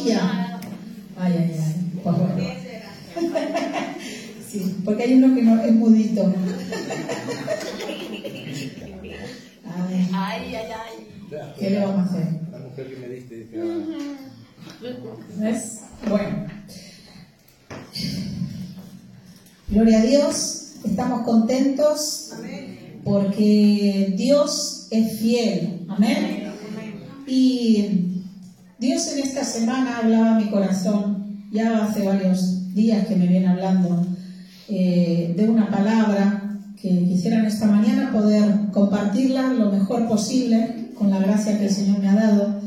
todavía. Ay, ay, ay. Pues bueno. Sí, porque hay uno que no es mudito. Ay, Ay, ay, ay. ¿qué le vamos a hacer? La mujer que me diste dice, ¿Ves? Bueno. Gloria a Dios, estamos contentos porque Dios es fiel. Amén. Y Dios en esta semana hablaba a mi corazón, ya hace varios días que me viene hablando de una palabra que quisiera en esta mañana poder compartirla lo mejor posible con la gracia que el Señor me ha dado.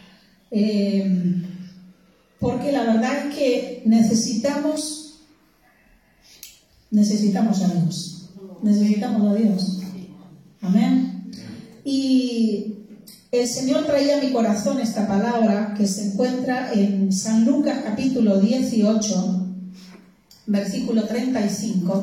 Porque la verdad es que necesitamos a Dios. Necesitamos a Dios. Amén. Y el Señor traía a mi corazón esta palabra que se encuentra en San Lucas capítulo 18, versículo 35.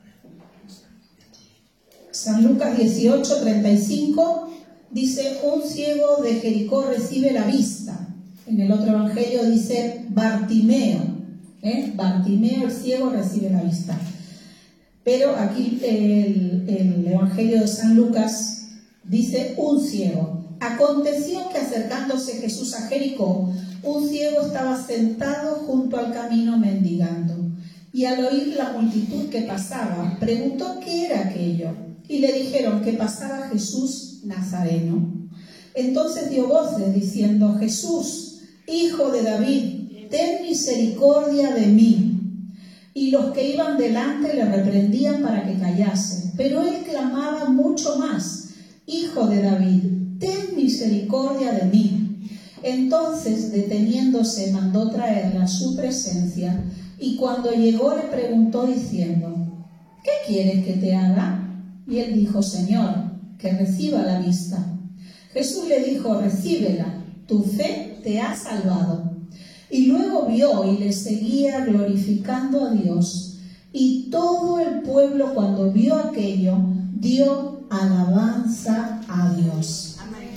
San Lucas 18, 35 dice: un ciego de Jericó recibe la vista. En el otro evangelio dice Bartimeo. Bartimeo el ciego recibe la vista. Pero aquí el evangelio de San Lucas dice un ciego. Aconteció que acercándose Jesús a Jericó, un ciego estaba sentado junto al camino mendigando. Y al oír la multitud que pasaba, preguntó qué era aquello. Y le dijeron que pasaba Jesús Nazareno. Entonces dio voces diciendo: Jesús, Hijo de David, ten misericordia de mí. Y los que iban delante le reprendían para que callase. Pero él clamaba mucho más: Hijo de David, ten misericordia de mí. Entonces, deteniéndose, mandó traerle a su presencia, y cuando llegó le preguntó diciendo: ¿qué quieres que te haga? Y él dijo: Señor, que reciba la vista. Jesús le dijo: recíbela, tu fe te ha salvado. Y luego vio y le seguía glorificando a Dios. Y todo el pueblo, cuando vio aquello, dio alabanza a Dios.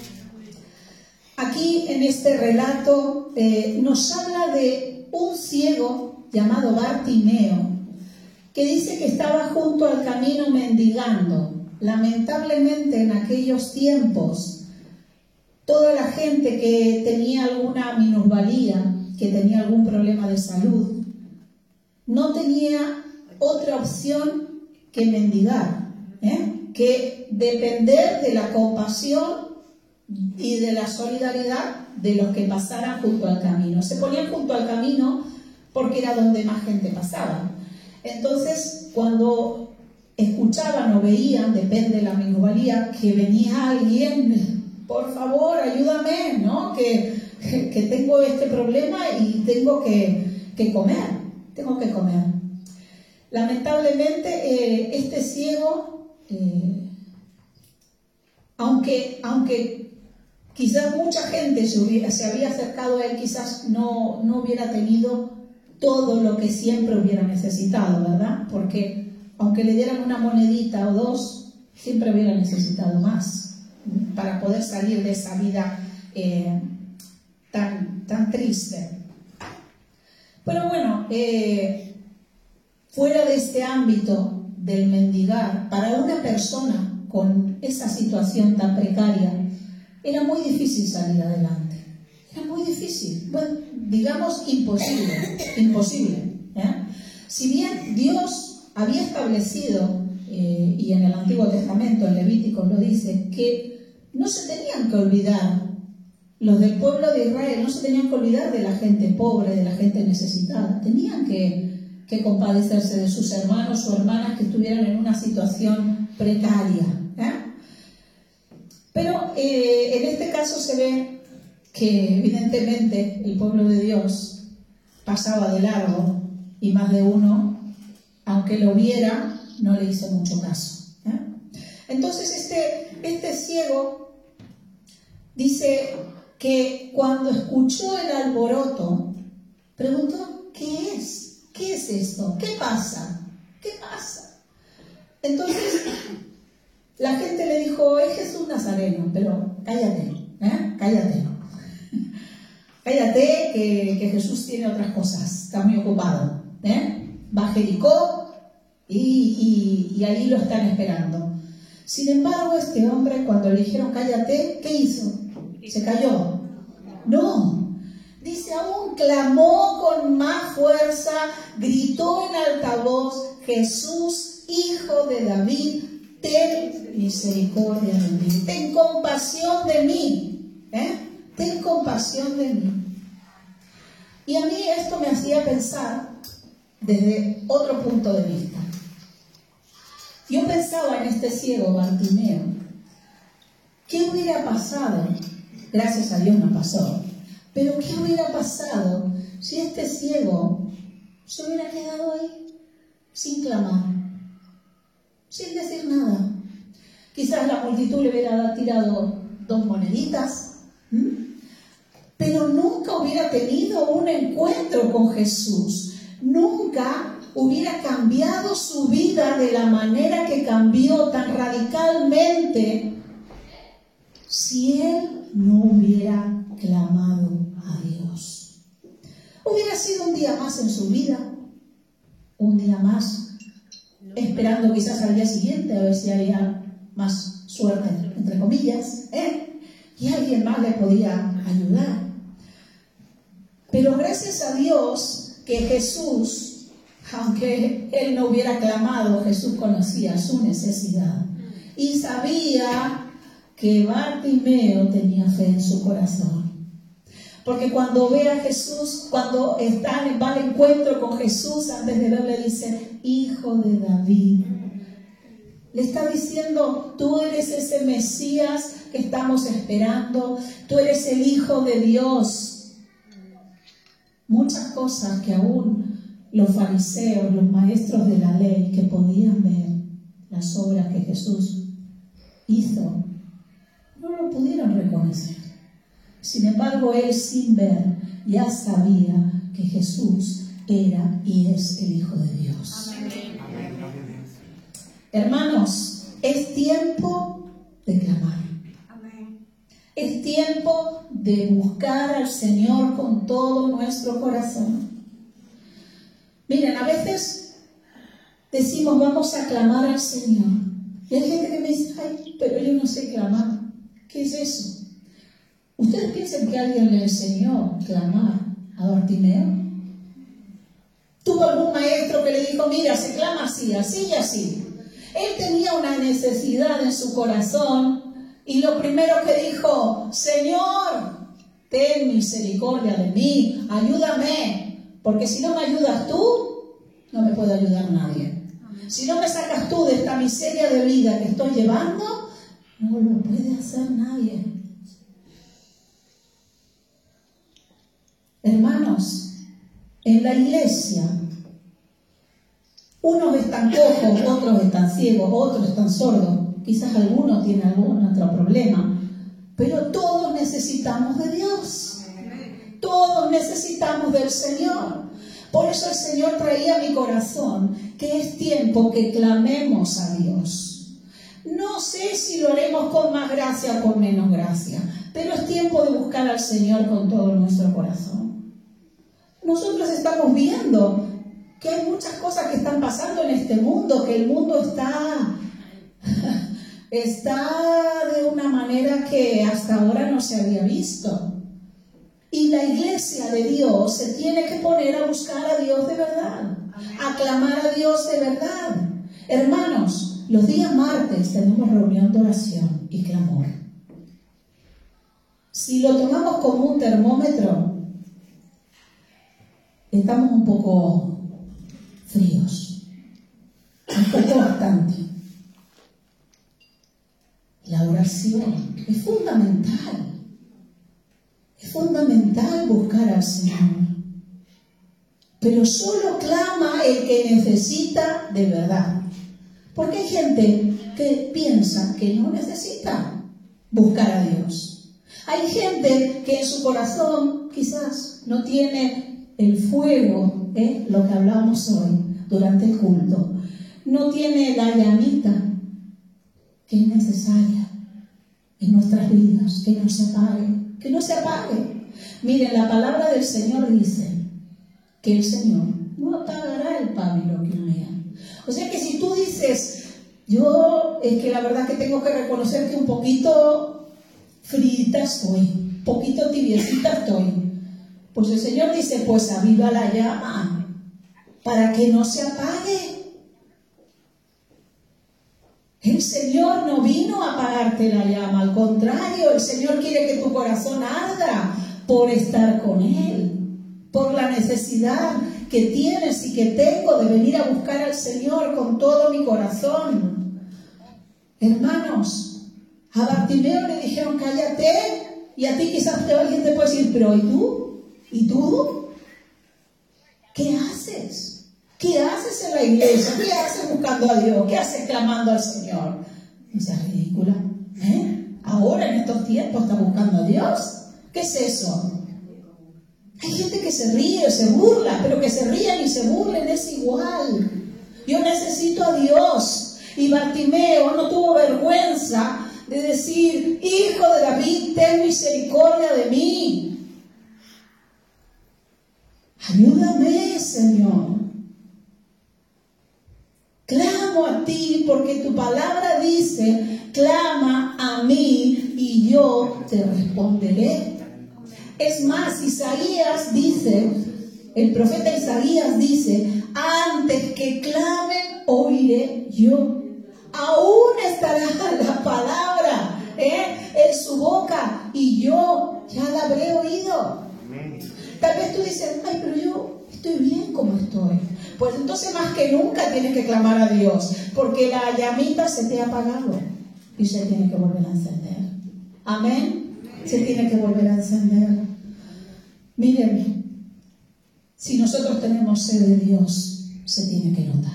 Aquí en este relato nos habla de un ciego llamado Bartimeo, que dice que estaba junto al camino mendigando. Lamentablemente en aquellos tiempos, toda la gente que tenía alguna minusvalía, que tenía algún problema de salud, no tenía otra opción que mendigar, que depender de la compasión y de la solidaridad de los que pasaran junto al camino. Se ponían junto al camino porque era donde más gente pasaba. Entonces, cuando escuchaban o veían, depende de la minusvalía, que venía alguien, por favor, ayúdame, ¿no? Que tengo este problema y tengo que comer. Lamentablemente, este ciego, aunque quizás mucha gente se habría acercado a él, quizás no hubiera tenido todo lo que siempre hubiera necesitado, ¿verdad? Porque aunque le dieran una monedita o dos, siempre hubiera necesitado más para poder salir de esa vida tan triste. Pero bueno, fuera de este ámbito del mendigar, para una persona con esa situación tan precaria, era muy difícil salir adelante. Era muy difícil, bueno, digamos imposible. Si bien Dios había establecido, y en el Antiguo Testamento, en Levítico lo dice, que no se tenían que olvidar, los del pueblo de Israel no se tenían que olvidar de la gente pobre, de la gente necesitada, tenían que compadecerse de sus hermanos o hermanas que estuvieran en una situación precaria. Pero en este caso se ve que evidentemente el pueblo de Dios pasaba de largo y más de uno, aunque lo viera, no le hizo mucho caso. Entonces este ciego dice que cuando escuchó el alboroto, preguntó: ¿qué es? ¿Qué es esto? ¿Qué pasa? ¿Qué pasa? Entonces la gente le dijo: es Jesús Nazareno, pero cállate, cállate. cállate que Jesús tiene otras cosas, está muy ocupado. Va a Jericó y ahí lo están esperando. Sin embargo, este hombre, cuando le dijeron cállate, ¿qué hizo? ¿Se cayó? No. Dice, aún clamó con más fuerza, gritó en altavoz, Jesús, Hijo de David, ten misericordia de mí, ten compasión de mí, ten compasión de mí. Y a mí esto me hacía pensar desde otro punto de vista. Yo pensaba en este ciego Bartimeo, ¿qué hubiera pasado? Gracias a Dios no pasó, pero ¿qué hubiera pasado si este ciego se hubiera quedado ahí sin clamar, sin decir nada? Quizás la multitud le hubiera tirado 2 moneditas, pero nunca hubiera tenido un encuentro con Jesús, nunca hubiera cambiado su vida de la manera que cambió tan radicalmente si él no hubiera clamado a Dios. Hubiera sido un día más en su vida, un día más, esperando quizás al día siguiente a ver si había más suerte, entre comillas, y alguien más le podía ayudar. Pero gracias a Dios que Jesús, aunque él no hubiera clamado, Jesús conocía su necesidad y sabía que Bartimeo tenía fe en su corazón. Porque cuando ve a Jesús, cuando va al encuentro con Jesús, antes de verle dice, Hijo de David. Le está diciendo, tú eres ese Mesías que estamos esperando, tú eres el Hijo de Dios. Muchas cosas que aún los fariseos, los maestros de la ley, que podían ver las obras que Jesús hizo, no lo pudieron reconocer. Sin embargo, él sin ver ya sabía que Jesús era y es el Hijo de Dios. Amén. Hermanos, es tiempo de clamar. Amén. Es tiempo de buscar al Señor con todo nuestro corazón. Miren, a veces decimos vamos a clamar al Señor. Y hay gente que me dice, ay, pero yo no sé clamar. ¿Qué es eso? ¿Ustedes piensan que alguien le enseñó a clamar a Bartimeo? ¿Tuvo algún maestro que le dijo, mira, se clama así, así y así? Él tenía una necesidad en su corazón y lo primero que dijo, Señor, ten misericordia de mí, ayúdame, porque si no me ayudas tú, no me puede ayudar nadie. Si no me sacas tú de esta miseria de vida que estoy llevando, no lo puede hacer nadie. Hermanos, en la iglesia, unos están cojos, otros están ciegos, otros están sordos, quizás algunos tienen algún otro problema, pero todos necesitamos de Dios, todos necesitamos del Señor. Por eso el Señor traía a mi corazón que es tiempo que clamemos a Dios. No sé si lo haremos con más gracia o con menos gracia, pero es tiempo de buscar al Señor con todo nuestro corazón. Nosotros estamos viendo que hay muchas cosas que están pasando en este mundo, que el mundo está de una manera que hasta ahora no se había visto. Y la iglesia de Dios se tiene que poner a buscar a Dios de verdad, a clamar a Dios de verdad. Hermanos, los días martes tenemos reunión de oración y clamor. Si lo tomamos como un termómetro, estamos un poco fríos, un poco bastante. La oración es fundamental. Es fundamental buscar al Señor. Pero solo clama el que necesita de verdad. Porque hay gente que piensa que no necesita buscar a Dios. Hay gente que en su corazón quizás no tiene el fuego, lo que hablábamos hoy durante el culto. No tiene la llamita que es necesaria en nuestras vidas, que no se apague. Miren, la palabra del Señor dice que el Señor no apagará el pabilo que humea. O sea que si tú dices, yo es que la verdad que tengo que reconocer que un poquito frita estoy, un poquito tibiecita estoy, pues el Señor dice, pues aviva la llama para que no se apague. El Señor no vino a apagarte la llama, al contrario, el Señor quiere que tu corazón arda por estar con Él, por la necesidad que tienes y que tengo de venir a buscar al Señor con todo mi corazón. Hermanos, a Bartimeo le dijeron cállate, y a ti quizás alguien te puede decir, pero ¿y tú? ¿Y tú? ¿Qué haces? ¿Qué haces en la iglesia? ¿Qué haces buscando a Dios? ¿Qué haces clamando al Señor? Esa es ridícula. Ahora en estos tiempos estás buscando a Dios. ¿Qué es eso? Hay gente que se ríe, se burla, pero que se rían y se burlen es igual. Yo necesito a Dios. Y Bartimeo no tuvo vergüenza de decir, Hijo de David, ten misericordia de mí. Ayúdame, Señor. Clamo a ti porque tu palabra dice, clama a mí y yo te responderé. Es más, Isaías dice, el profeta Isaías dice, antes que clamen, oiré yo. Aún estará la palabra en su boca y yo ya la habré oído. Tal vez tú dices, ay, pero yo estoy bien como estoy. Pues entonces más que nunca tienes que clamar a Dios, porque la llamita se te ha apagado y se tiene que volver a encender. Amén. Se tiene que volver a encender. Miren, si nosotros tenemos sed de Dios, se tiene que notar.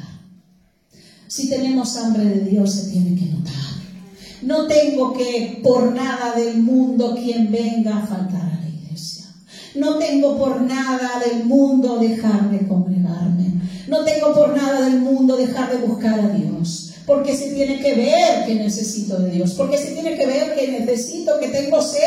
Si tenemos hambre de Dios, se tiene que notar. No tengo que por nada del mundo quien venga a faltar a la iglesia. No tengo por nada del mundo dejar de congregarme. No tengo por nada del mundo dejar de buscar a Dios. Porque se tiene que ver que necesito de Dios. Porque se tiene que ver que necesito, que tengo sed,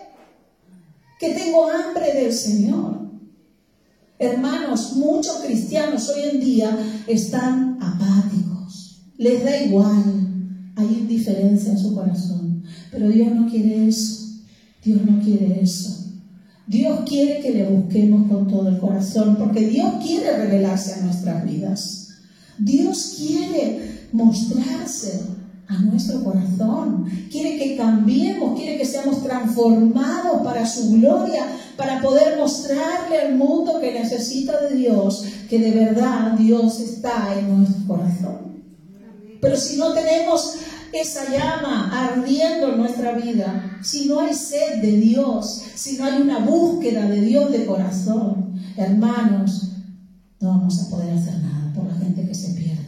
que tengo hambre del Señor. Hermanos, muchos cristianos hoy en día están apáticos. Les da igual. Hay indiferencia en su corazón. Pero Dios no quiere eso. Dios no quiere eso. Dios quiere que le busquemos con todo el corazón, porque Dios quiere revelarse a nuestras vidas. Dios quiere mostrarse a nuestro corazón. Quiere que cambiemos, quiere que seamos transformados para su gloria, para poder mostrarle al mundo que necesita de Dios, que de verdad Dios está en nuestro corazón. Pero si no tenemos esa llama ardiendo en nuestra vida, si no hay sed de Dios, si no hay una búsqueda de Dios de corazón, hermanos, no vamos a poder hacer nada por la gente que se pierde.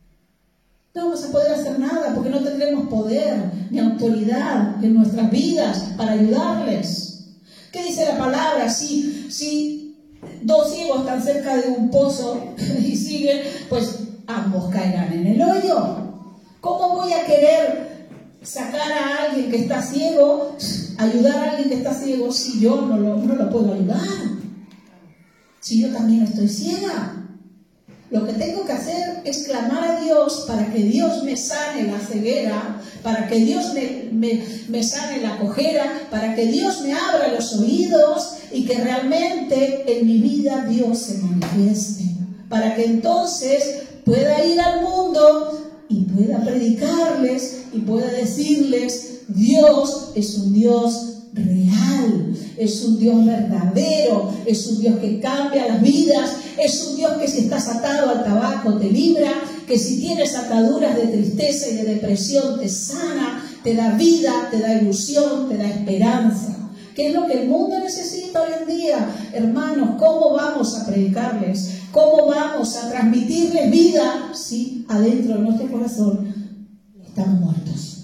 No vamos a poder hacer nada porque no tendremos poder ni autoridad en nuestras vidas para ayudarles. ¿Qué dice la palabra? Si dos ciegos están cerca de un pozo y siguen, pues ambos caerán en el hoyo. ¿Cómo voy a querer sacar a alguien que está ciego, ayudar a alguien que está ciego, si yo no lo puedo ayudar? Si yo también estoy ciega. Lo que tengo que hacer es clamar a Dios para que Dios me sane la ceguera, para que Dios me sane la cojera, para que Dios me abra los oídos y que realmente en mi vida Dios se manifieste. Para que entonces pueda ir al mundo y pueda predicarles y pueda decirles, Dios es un Dios real, es un Dios verdadero, es un Dios que cambia las vidas, es un Dios que si estás atado al tabaco te libra, que si tienes ataduras de tristeza y de depresión te sana, te da vida, te da ilusión, te da esperanza. ¿Qué es lo que el mundo necesita hoy en día? Hermanos, ¿cómo vamos a predicarles? ¿Cómo vamos a transmitirles vida si adentro de nuestro corazón estamos muertos?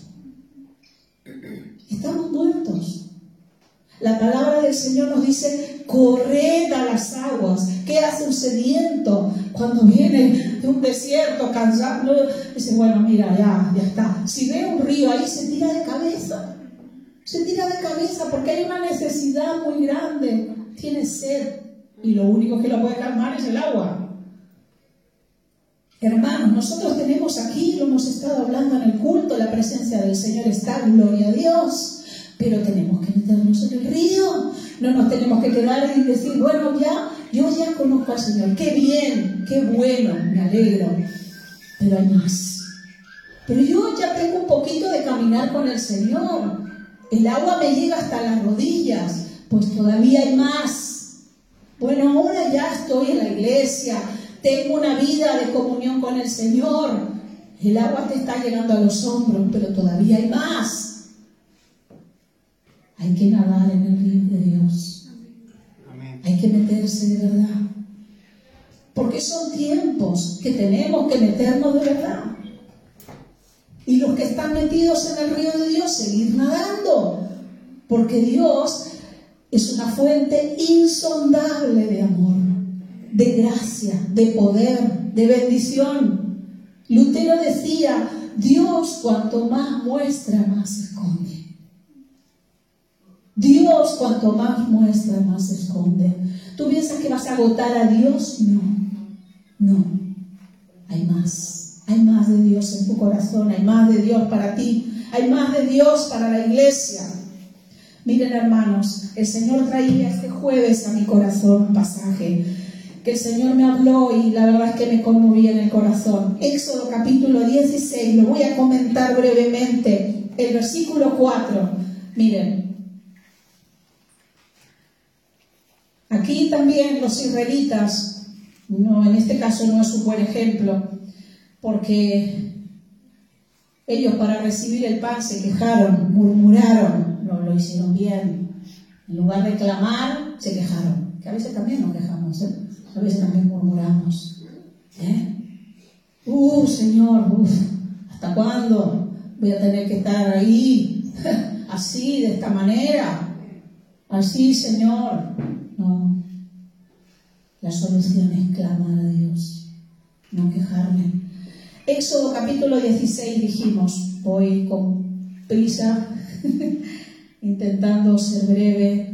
Estamos muertos. La palabra del Señor nos dice, corred a las aguas. ¿Qué hace un sediento cuando viene de un desierto cansado? Dice, bueno, mira, ya está. Si ve un río ahí, se tira de cabeza. Se tira de cabeza porque hay una necesidad muy grande. Tiene sed y lo único que lo puede calmar es el agua. Hermanos, nosotros tenemos aquí, lo hemos estado hablando en el culto, la presencia del Señor está, gloria a Dios, pero tenemos que meternos en el río. No nos tenemos que quedar y decir, bueno, yo ya conozco al Señor, qué bien, qué bueno, me alegro, pero hay más. Pero yo ya tengo un poquito de caminar con el Señor, el agua me llega hasta las rodillas, pues todavía hay más. Bueno, ahora ya estoy en la iglesia, tengo una vida de comunión con el Señor, el agua te está llegando a los hombros, pero todavía hay más. Hay que nadar en el río de Dios. Amén. Hay que meterse de verdad. Porque son tiempos que tenemos que meternos de verdad. Y los que están metidos en el río de Dios, seguir nadando. Porque Dios es una fuente insondable de amor, de gracia, de poder, de bendición. Lutero decía, Dios cuanto más muestra, más esconde. Más cuanto más muestra, más se esconde. ¿Tú piensas que vas a agotar a Dios? No. Hay más de Dios en tu corazón, hay más de Dios para ti, hay más de Dios para la iglesia. Miren, hermanos, el Señor traía este jueves a mi corazón un pasaje que el Señor me habló y la verdad es que me conmovía en el corazón. Éxodo capítulo 16, lo voy a comentar brevemente, el versículo 4. Miren, aquí también los israelitas, no, en este caso no es un buen ejemplo, porque ellos para recibir el pan se quejaron, murmuraron, no lo hicieron bien. En lugar de clamar, se quejaron. Que a veces también nos quejamos, a veces también murmuramos. Señor, ¿hasta cuándo voy a tener que estar ahí? Así, de esta manera. Así, Señor. No. La solución es clamar a Dios, no quejarme. Éxodo capítulo 16 dijimos, voy con prisa, intentando ser breve.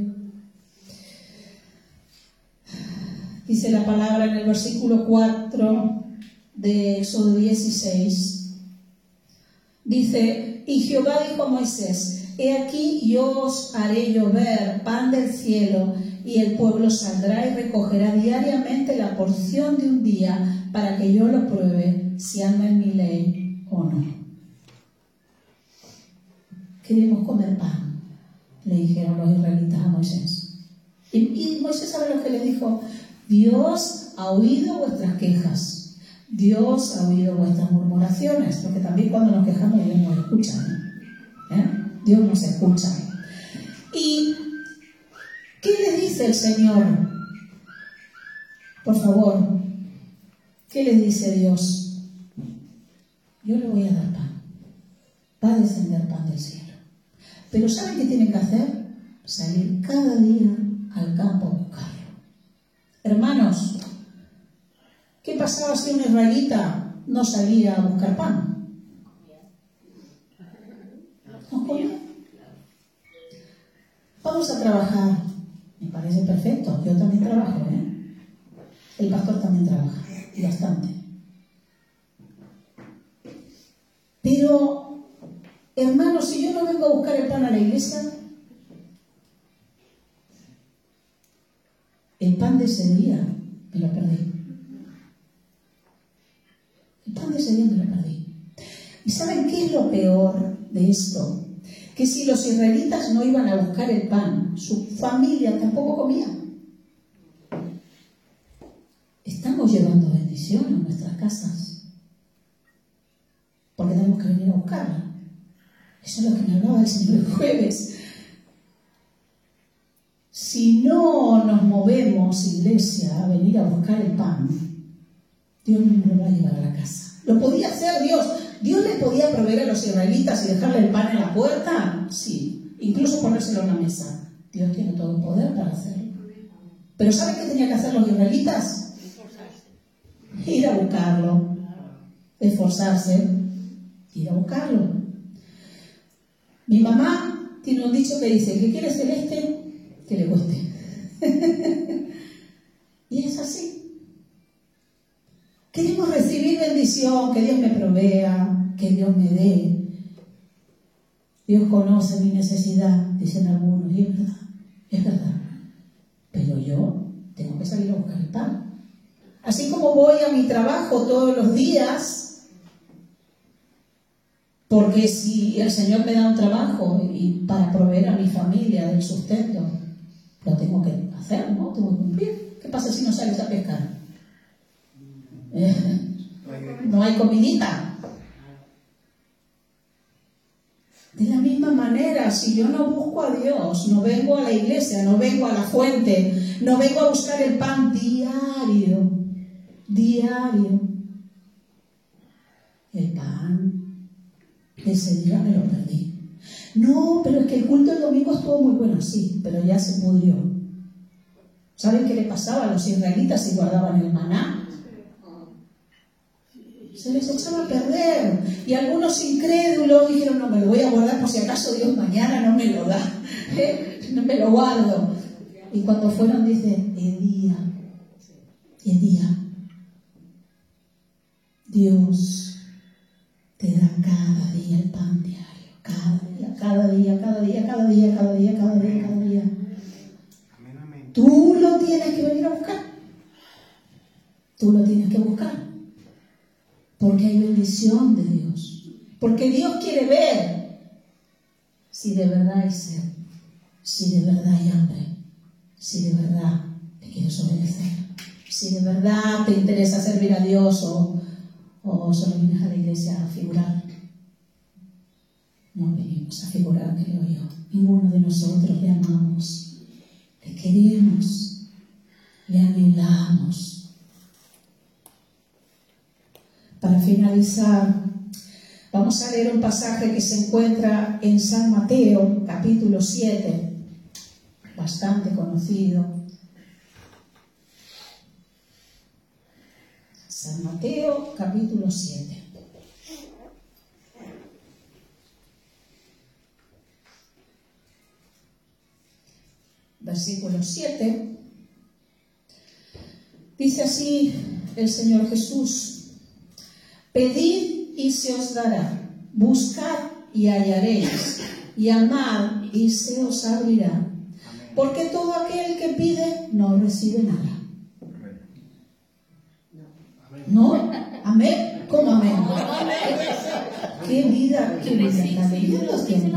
Dice la palabra en el versículo 4 de Éxodo 16. Dice, y Jehová dijo a Moisés, he aquí yo os haré llover pan del cielo, y el pueblo saldrá y recogerá diariamente la porción de un día para que yo lo pruebe si anda en mi ley o no. Queremos comer pan, le dijeron los israelitas a Moisés. Y Moisés, ¿sabe lo que le dijo? Dios ha oído vuestras quejas, Dios ha oído vuestras murmuraciones, porque también cuando nos quejamos Dios nos escucha, Dios nos escucha. Y ¿qué les dice el Señor? Por favor, ¿qué les dice Dios? Yo le voy a dar pan. Va a descender pan del cielo. Pero ¿saben qué tienen que hacer? Salir cada día al campo a buscarlo. Hermanos, ¿qué pasaba si un israelita no salía a buscar pan? ¿No comía? Vamos a trabajar. Me parece perfecto. Yo también trabajo, El pastor también trabaja, y bastante. Pero, hermanos, si yo no vengo a buscar el pan a la iglesia, el pan de ese día me lo perdí. El pan de ese día me lo perdí. ¿Y saben qué es lo peor de esto? Que si los israelitas no iban a buscar el pan, su familia tampoco comía. Estamos llevando bendición a nuestras casas, porque tenemos que venir a buscarla. Eso es lo que me hablaba el Señor el jueves. Si no nos movemos, iglesia, a venir a buscar el pan, Dios no nos lo va a llevar a la casa. ¿Lo podía hacer Dios? ¿Dios le podía proveer a los israelitas y dejarle el pan en la puerta? Sí, incluso ponérselo en la mesa. Dios tiene todo el poder para hacerlo. Pero ¿saben qué tenían que hacer los israelitas? Ir a buscarlo, esforzarse, ir a buscarlo. Mi mamá tiene un dicho que dice: el que quiere celeste, que le cueste. Y es así. Queremos recibir bendición, que Dios me provea, que Dios me dé. Dios conoce mi necesidad, dicen algunos, y es verdad. Pero yo tengo que salir a buscar el pan. Así como voy a mi trabajo todos los días, porque si el Señor me da un trabajo y para proveer a mi familia del sustento, lo tengo que hacer, ¿no? Tengo que cumplir. ¿Qué pasa si no sales a pescar? No hay comidita. De la misma manera, si yo no busco a Dios, no vengo a la iglesia, no vengo a la fuente, no vengo a buscar el pan diario, el pan, ese día me lo perdí. No, pero es que el culto del domingo estuvo muy bueno, sí, pero ya se pudrió. ¿Saben qué le pasaba a los israelitas si guardaban el maná? Se les echaba a perder. Y algunos incrédulos dijeron: no, me lo voy a guardar por si acaso Dios mañana no me lo da. No me lo guardo. Y cuando fueron, dice: Edía, Dios te da cada día el pan diario. Cada día. Tú lo tienes que venir a buscar. Tú lo tienes que buscar. Porque hay bendición de Dios. Porque Dios quiere ver si de verdad hay sed, si de verdad hay hambre, si de verdad te quieres obedecer, si de verdad te interesa servir a Dios o solo vienes a la iglesia a figurar. No venimos a figurar, creo yo. Ninguno de nosotros le amamos, le queremos, le anhelamos. Para finalizar, vamos a leer un pasaje que se encuentra en San Mateo, capítulo 7, bastante conocido. San Mateo, capítulo 7. Versículo 7. Dice así el Señor Jesús: pedid y se os dará, buscad y hallaréis, llamad y se os abrirá. Porque todo aquel que pide no recibe nada. ¿No? ¿Amén? ¿Cómo amén? ¿Qué vida está leyendo?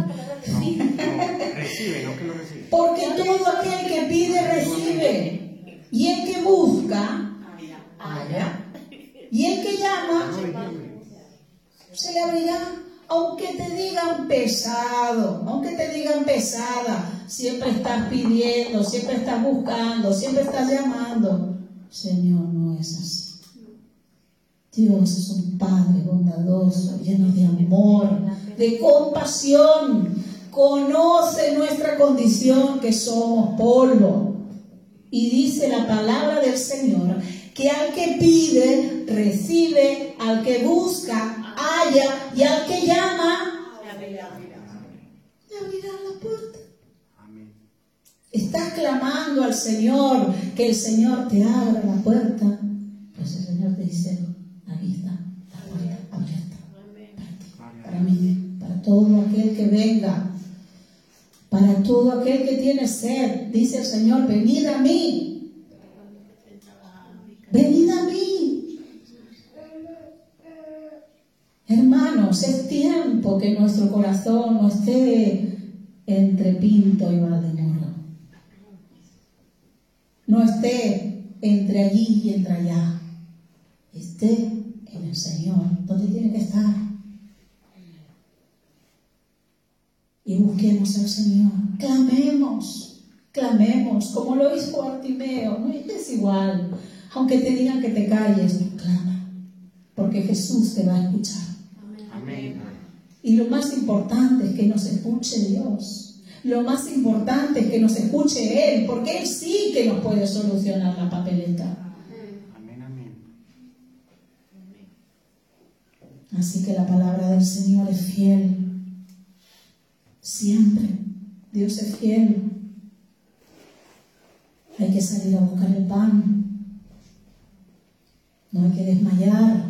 Recibe, no que lo recibe. Porque todo aquel que pide recibe, y el que busca halla, y el que llama se le abrirá. Aunque te digan pesado, aunque te digan pesada, siempre estás pidiendo, siempre estás buscando, siempre estás llamando. Señor, no es así. Dios es un Padre bondadoso, lleno de amor, de compasión. Conoce nuestra condición, que somos polvo. Y dice la palabra del Señor que al que pide, recibe, al que busca, halla, y al que llama, le abrirá la puerta. Amén. Estás clamando al Señor, que el Señor te abra la puerta. Pues el Señor te dice: aquí está la puerta abierta. Para mí, para todo aquel que venga, para todo aquel que tiene sed. Dice el Señor: venid a mí. Venid a mí. Hermanos, es tiempo que nuestro corazón no esté entre Pinto y Valdemoro. No esté entre allí y entre allá. Esté en el Señor, donde tiene que estar. Y busquemos al Señor. Clamemos, como lo hizo Bartimeo. No es igual. Aunque te digan que te calles, tú clama, porque Jesús te va a escuchar. Amén. Y lo más importante es que nos escuche Dios. Lo más importante es que nos escuche Él, porque Él sí que nos puede solucionar la papeleta. Amén, amén. Así que la palabra del Señor es fiel. Siempre. Dios es fiel. Hay que salir a buscar el pan. No hay que desmayar.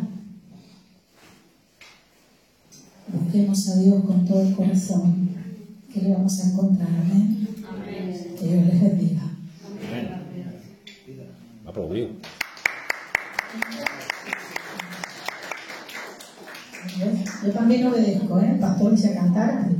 Busquemos a Dios con todo el corazón, que le vamos a encontrar. Amén. Amén. Que Dios les bendiga. Amén. Aplaudido. Yo también obedezco, ¿eh? El pastor dice a cantar.